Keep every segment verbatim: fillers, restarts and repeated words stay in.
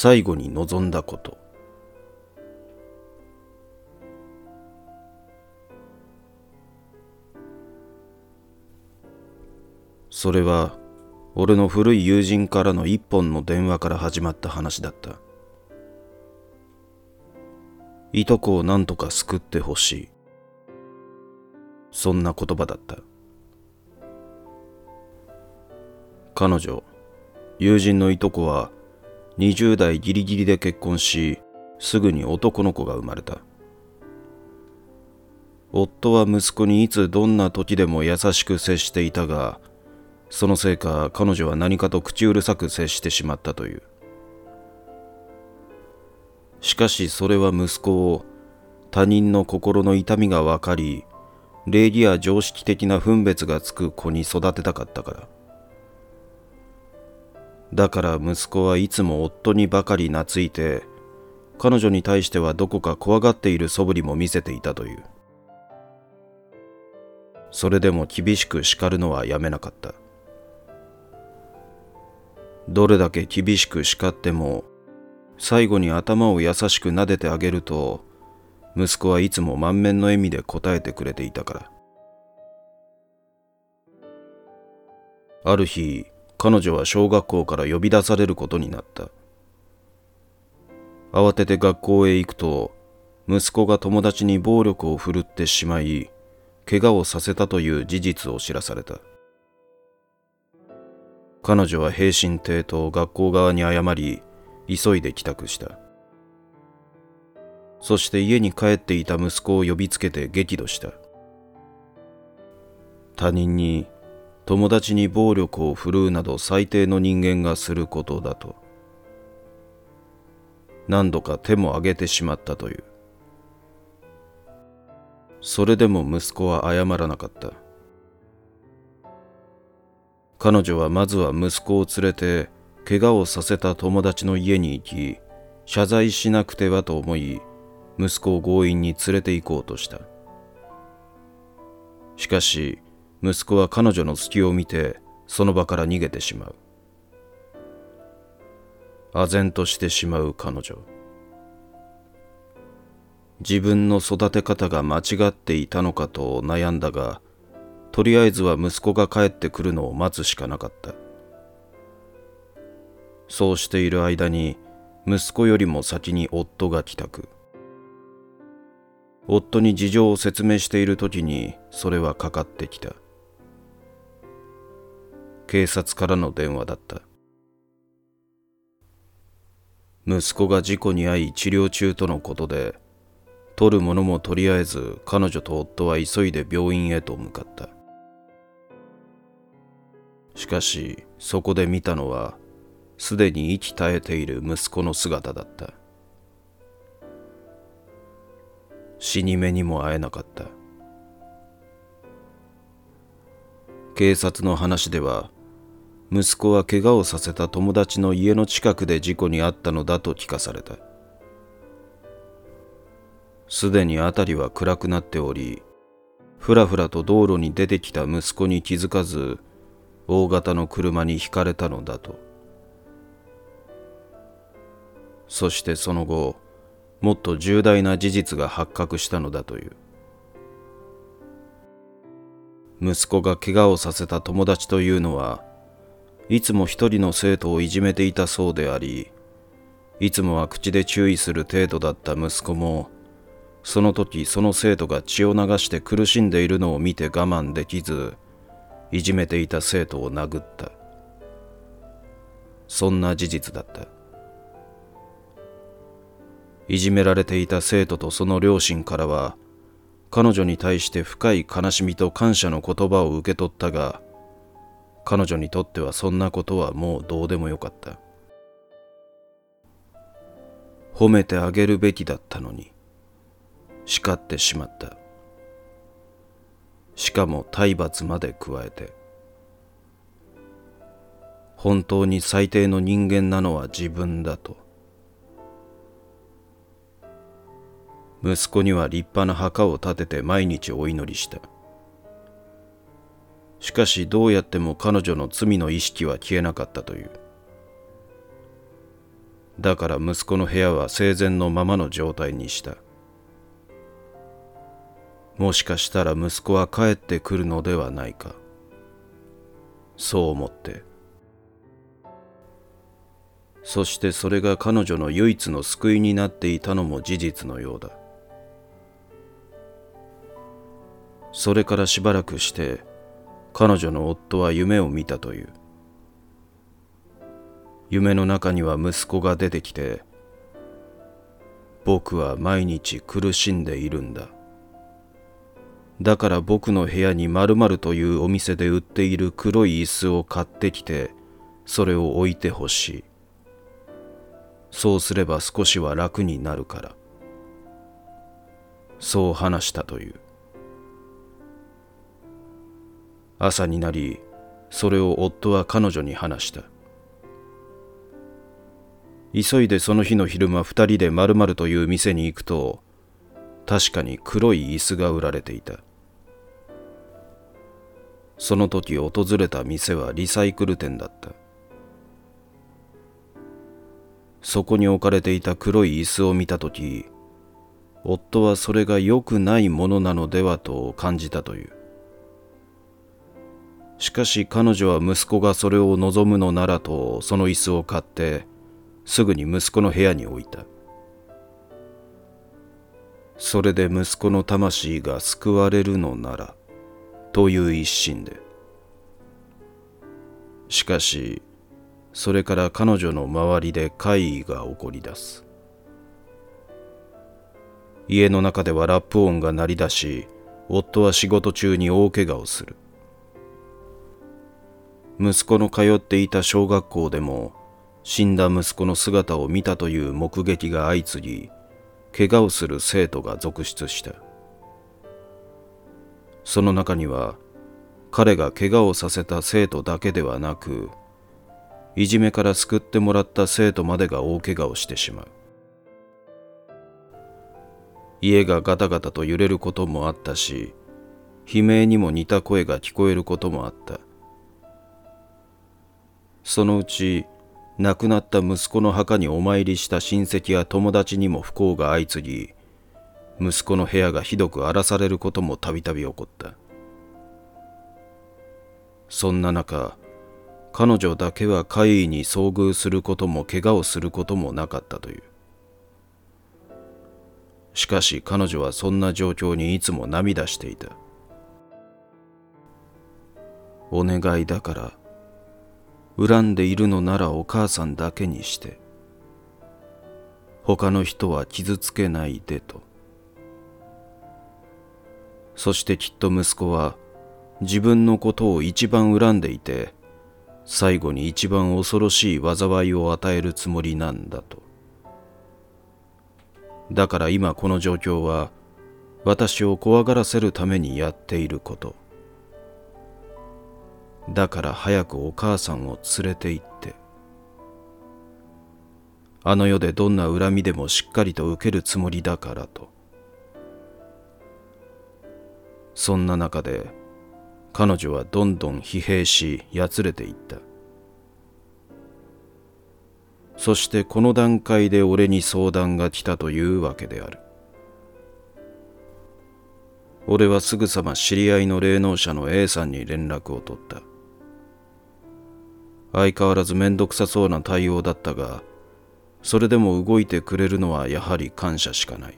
最後に望んだこと。それは俺の古い友人からの一本の電話から始まった話だった。いとこを何とか救ってほしい。そんな言葉だった。彼女、友人のいとこはにじゅう代ギリギリで結婚し、すぐに男の子が生まれた。夫は息子にいつどんな時でも優しく接していたが、そのせいか彼女は何かと口うるさく接してしまったという。しかしそれは息子を他人の心の痛みが分かり、礼儀や常識的な分別がつく子に育てたかったから。だから息子はいつも夫にばかり懐いて、彼女に対してはどこか怖がっている素振りも見せていたという。それでも厳しく叱るのはやめなかった。どれだけ厳しく叱っても、最後に頭を優しく撫でてあげると、息子はいつも満面の笑みで答えてくれていたから。ある日、彼女は小学校から呼び出されることになった。慌てて学校へ行くと、息子が友達に暴力を振るってしまい、怪我をさせたという事実を知らされた。彼女は平身低頭学校側に謝り、急いで帰宅した。そして家に帰っていた息子を呼びつけて激怒した。他人に、友達に暴力を振るうなど最低の人間がすることだと。何度か手も挙げてしまったという。それでも息子は謝らなかった。彼女はまずは息子を連れて怪我をさせた友達の家に行き、謝罪しなくてはと思い、息子を強引に連れて行こうとした。しかし、息子は彼女の隙を見て、その場から逃げてしまう。唖然としてしまう彼女。自分の育て方が間違っていたのかと悩んだが、とりあえずは息子が帰ってくるのを待つしかなかった。そうしている間に、息子よりも先に夫が帰宅。夫に事情を説明している時に、それはかかってきた。警察からの電話だった。息子が事故に遭い治療中とのことで、取るものもとりあえず彼女と夫は急いで病院へと向かった。しかし、そこで見たのは、すでに息絶えている息子の姿だった。死に目にも会えなかった。警察の話では、息子は怪我をさせた友達の家の近くで事故に遭ったのだと聞かされた。すでに辺りは暗くなっており、ふらふらと道路に出てきた息子に気づかず、大型の車にひかれたのだと。そしてその後、もっと重大な事実が発覚したのだという。息子が怪我をさせた友達というのは、いつも一人の生徒をいじめていたそうであり、いつもは口で注意する程度だった息子も、その時その生徒が血を流して苦しんでいるのを見て我慢できず、いじめていた生徒を殴った。そんな事実だった。いじめられていた生徒とその両親からは、彼女に対して深い悲しみと感謝の言葉を受け取ったが、彼女にとってはそんなことはもうどうでもよかった。褒めてあげるべきだったのに、叱ってしまった。しかも体罰まで加えて。本当に最低の人間なのは自分だと。息子には立派な墓を建てて毎日お祈りした。しかしどうやっても彼女の罪の意識は消えなかったという。 だから息子の部屋は生前のままの状態にした。もしかしたら息子は帰ってくるのではないか。そう思って。そしてそれが彼女の唯一の救いになっていたのも事実のようだ。それからしばらくして彼女の夫は夢を見たという。夢の中には息子が出てきて、僕は毎日苦しんでいるんだ。だから僕の部屋に〇〇というお店で売っている黒い椅子を買ってきて、それを置いてほしい。そうすれば少しは楽になるから。そう話したという。朝になり、それを夫は彼女に話した。急いでその日の昼間二人で〇〇という店に行くと、確かに黒い椅子が売られていた。その時訪れた店はリサイクル店だった。そこに置かれていた黒い椅子を見た時、夫はそれが良くないものなのではと感じたという。しかし彼女は息子がそれを望むのならとその椅子を買ってすぐに息子の部屋に置いた。それで息子の魂が救われるのならという一心で。しかしそれから彼女の周りで怪異が起こり出す。家の中ではラップ音が鳴り出し、夫は仕事中に大怪我をする。息子の通っていた小学校でも死んだ息子の姿を見たという目撃が相次ぎ、怪我をする生徒が続出した。その中には彼が怪我をさせた生徒だけではなく、いじめから救ってもらった生徒までが大怪我をしてしまう。家がガタガタと揺れることもあったし、悲鳴にも似た声が聞こえることもあった。そのうち亡くなった息子の墓にお参りした親戚や友達にも不幸が相次ぎ、息子の部屋がひどく荒らされることもたびたび起こった。そんな中、彼女だけは怪異に遭遇することも怪我をすることもなかったという。しかし彼女はそんな状況にいつも涙していた。お願いだから、恨んでいるのならお母さんだけにして、他の人は傷つけないでと。そしてきっと息子は自分のことを一番恨んでいて、最後に一番恐ろしい災いを与えるつもりなんだと。だから今この状況は私を怖がらせるためにやっていること。だから早くお母さんを連れて行って、あの世でどんな恨みでもしっかりと受けるつもりだからと。そんな中で彼女はどんどん疲弊しやつれていった。そしてこの段階で俺に相談が来たというわけである。俺はすぐさま知り合いの霊能者の A さんに連絡を取った。相変わらずめんどくさそうな対応だったが、それでも動いてくれるのはやはり感謝しかない。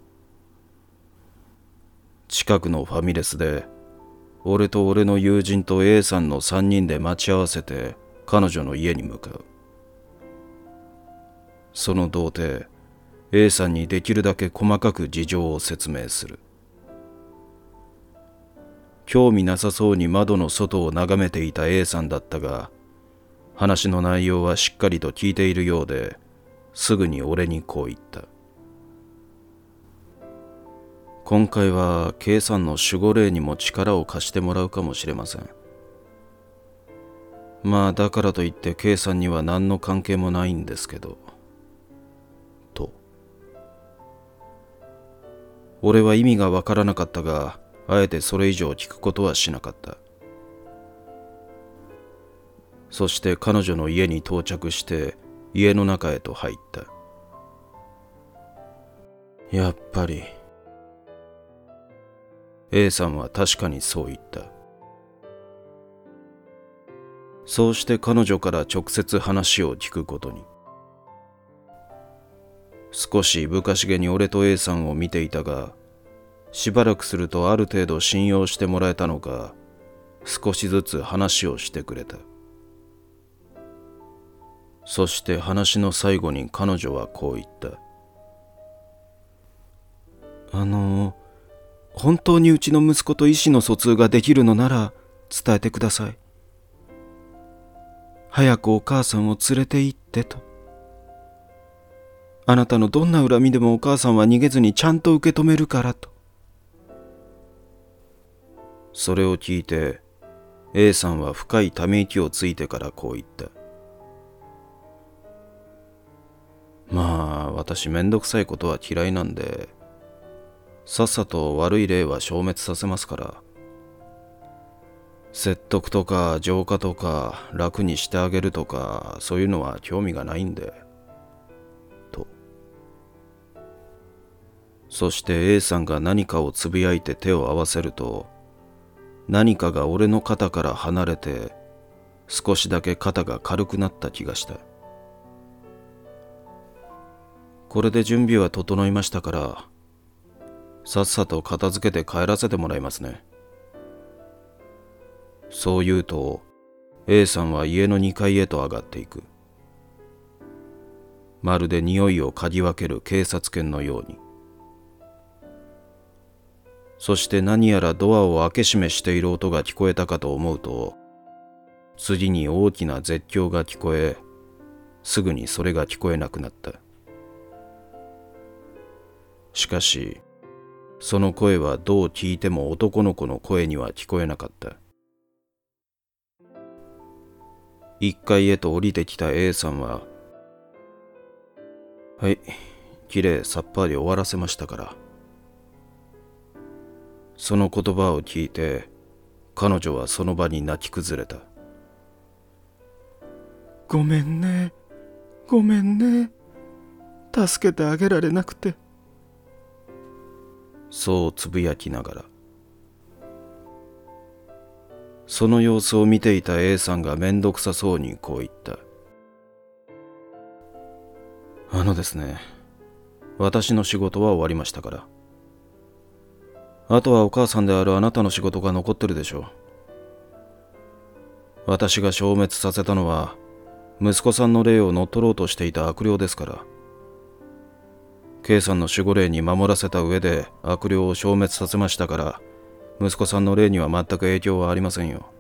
近くのファミレスで俺と俺の友人と A さんのさんにんで待ち合わせて彼女の家に向かう。その童貞 A さんにできるだけ細かく事情を説明する。興味なさそうに窓の外を眺めていた A さんだったが、話の内容はしっかりと聞いているようで、すぐに俺にこう言った。今回は K さんの守護霊にも力を貸してもらうかもしれません。まあだからといって K さんには何の関係もないんですけど、と。俺は意味がわからなかったが、あえてそれ以上聞くことはしなかった。そして彼女の家に到着して家の中へと入った。やっぱり A さんは確かにそう言った。そうして彼女から直接話を聞くことに。少しいぶかしげに俺と A さんを見ていたが、しばらくするとある程度信用してもらえたのか、少しずつ話をしてくれた。そして話の最後に彼女はこう言った。あの、本当にうちの息子と意思の疎通ができるのなら伝えてください。早くお母さんを連れて行ってと。あなたのどんな恨みでもお母さんは逃げずにちゃんと受け止めるからと。それを聞いて A さんは深いため息をついてからこう言った。まあ私めんどくさいことは嫌いなんで、さっさと悪い例は消滅させますから、説得とか浄化とか楽にしてあげるとかそういうのは興味がないんでと。そして A さんが何かをつぶやいて手を合わせると、何かが俺の肩から離れて少しだけ肩が軽くなった気がした。これで準備は整いましたから、さっさと片付けて帰らせてもらいますね。そう言うと A さんは家のにかいへと上がっていく。まるで匂いを嗅ぎ分ける警察犬のように。そして何やらドアを開け閉めしている音が聞こえたかと思うと、次に大きな絶叫が聞こえ、すぐにそれが聞こえなくなった。しかしその声はどう聞いても男の子の声には聞こえなかった。いっかいへと降りてきた A さんは、はい、きれいさっぱり終わらせましたから。その言葉を聞いて彼女はその場に泣き崩れた。 ごめんね、ごめんね、助けてあげられなくて。 そうつぶやきながら。その様子を見ていた A さんがめんどくさそうにこう言った。あのですね、私の仕事は終わりましたから。あとはお母さんであるあなたの仕事が残ってるでしょう。私が消滅させたのは息子さんの霊を乗っ取ろうとしていた悪霊ですから。K さんの守護霊に守らせた上で悪霊を消滅させましたから、息子さんの霊には全く影響はありませんよ。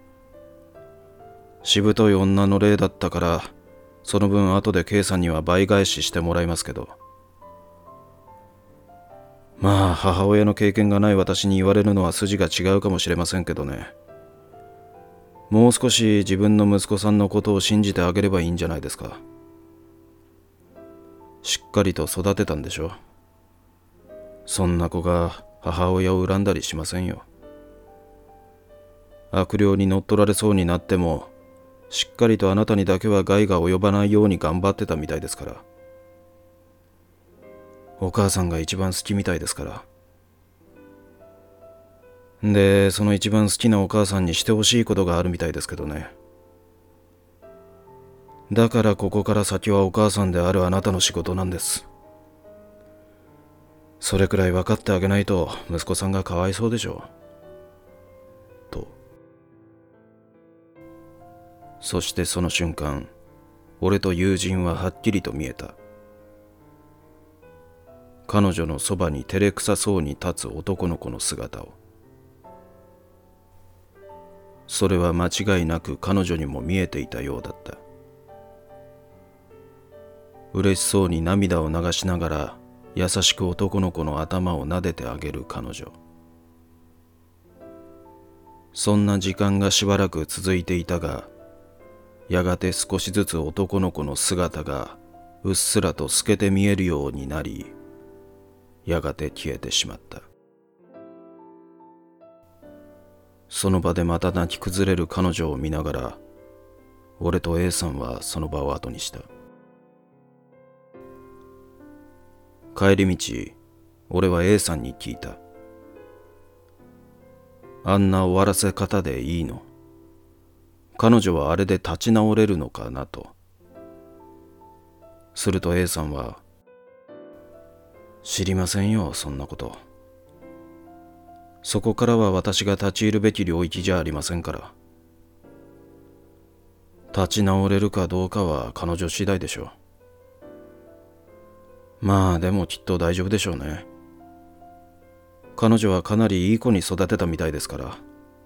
しぶとい女の霊だったから、その分後で K さんには倍返ししてもらいますけど。まあ母親の経験がない私に言われるのは筋が違うかもしれませんけどね。もう少し自分の息子さんのことを信じてあげればいいんじゃないですか。しっかりと育てたんでしょ。そんな子が母親を恨んだりしませんよ。悪霊に乗っ取られそうになっても、しっかりとあなたにだけは害が及ばないように頑張ってたみたいですから。お母さんが一番好きみたいですから。で、その一番好きなお母さんにしてほしいことがあるみたいですけどね。だからここから先はお母さんであるあなたの仕事なんです。それくらい分かってあげないと息子さんがかわいそうでしょう。と。そしてその瞬間、俺と友人ははっきりと見えた。彼女のそばに照れくさそうに立つ男の子の姿を。それは間違いなく彼女にも見えていたようだった。嬉しそうに涙を流しながら優しく男の子の頭を撫でてあげる彼女。そんな時間がしばらく続いていたが、やがて少しずつ男の子の姿がうっすらと透けて見えるようになり、やがて消えてしまった。その場でまた泣き崩れる彼女を見ながら、俺と A さんはその場を後にした。 帰り道、俺は A さんに聞いた。あんな終わらせ方でいいの？彼女はあれで立ち直れるのかなと。すると A さんは、知りませんよ、そんなこと。そこからは私が立ち入るべき領域じゃありませんから。立ち直れるかどうかは彼女次第でしょう。まあでもきっと大丈夫でしょうね。彼女はかなりいい子に育てたみたいですから。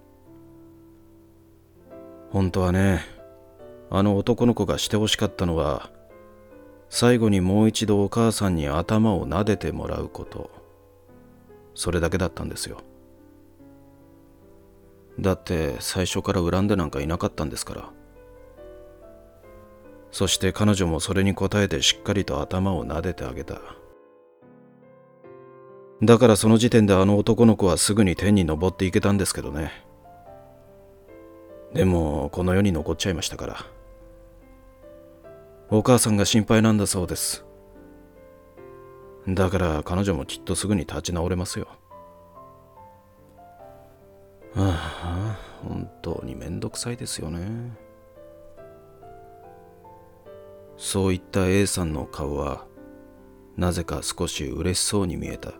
本当はね、あの男の子がしてほしかったのは、最後にもう一度お母さんに頭を撫でてもらうこと。それだけだったんですよ。だって最初から恨んでなんかいなかったんですから。そして彼女もそれに応えてしっかりと頭を撫でてあげた。だからその時点であの男の子はすぐに天に昇っていけたんですけどね。でもこの世に残っちゃいましたから。お母さんが心配なんだそうです。だから彼女もきっとすぐに立ち直れますよ。ああ、本当にめんどくさいですよね。そう言った A さんの顔はなぜか少し嬉しそうに見えた。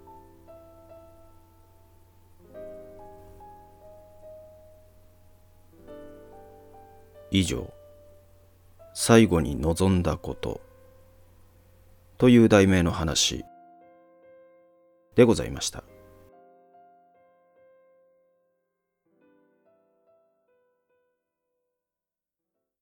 以上、最後に望んだことという題名の話でございました。